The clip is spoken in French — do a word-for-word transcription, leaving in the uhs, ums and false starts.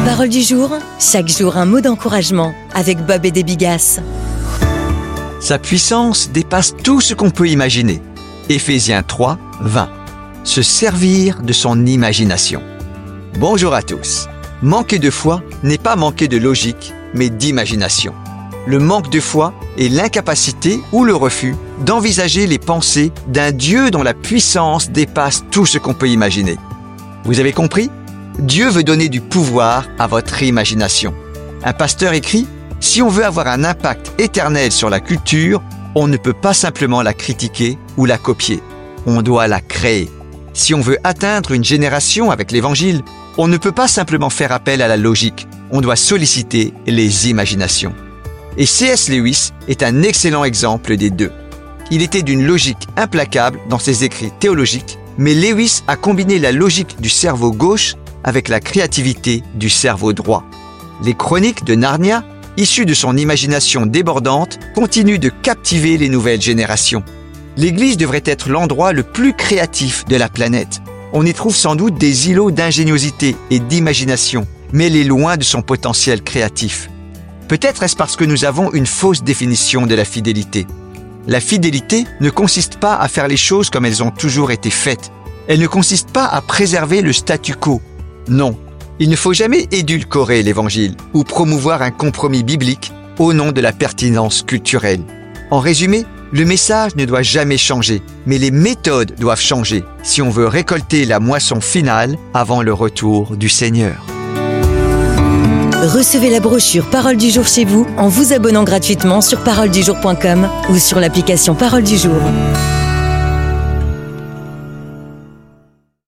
Parole du jour, chaque jour un mot d'encouragement avec Bob et des Bigas. Sa puissance dépasse tout ce qu'on peut imaginer. Éphésiens trois, vingt. Se servir de son imagination. Bonjour à tous. Manquer de foi n'est pas manquer de logique, mais d'imagination. Le manque de foi est l'incapacité ou le refus d'envisager les pensées d'un Dieu dont la puissance dépasse tout ce qu'on peut imaginer. Vous avez compris ? Dieu veut donner du pouvoir à votre imagination. Un pasteur écrit « Si on veut avoir un impact éternel sur la culture, on ne peut pas simplement la critiquer ou la copier. On doit la créer. Si on veut atteindre une génération avec l'Évangile, on ne peut pas simplement faire appel à la logique. On doit solliciter les imaginations. » Et C S Lewis est un excellent exemple des deux. Il était d'une logique implacable dans ses écrits théologiques, mais Lewis a combiné la logique du cerveau gauche avec la créativité du cerveau droit. Les chroniques de Narnia, issues de son imagination débordante, continuent de captiver les nouvelles générations. L'Église devrait être l'endroit le plus créatif de la planète. On y trouve sans doute des îlots d'ingéniosité et d'imagination, mais elle est loin de son potentiel créatif. Peut-être est-ce parce que nous avons une fausse définition de la fidélité. La fidélité ne consiste pas à faire les choses comme elles ont toujours été faites. Elle ne consiste pas à préserver le statu quo. Non, il ne faut jamais édulcorer l'Évangile ou promouvoir un compromis biblique au nom de la pertinence culturelle. En résumé, le message ne doit jamais changer, mais les méthodes doivent changer si on veut récolter la moisson finale avant le retour du Seigneur. Recevez la brochure Parole du jour chez vous en vous abonnant gratuitement sur parole du jour point com ou sur l'application Parole du jour.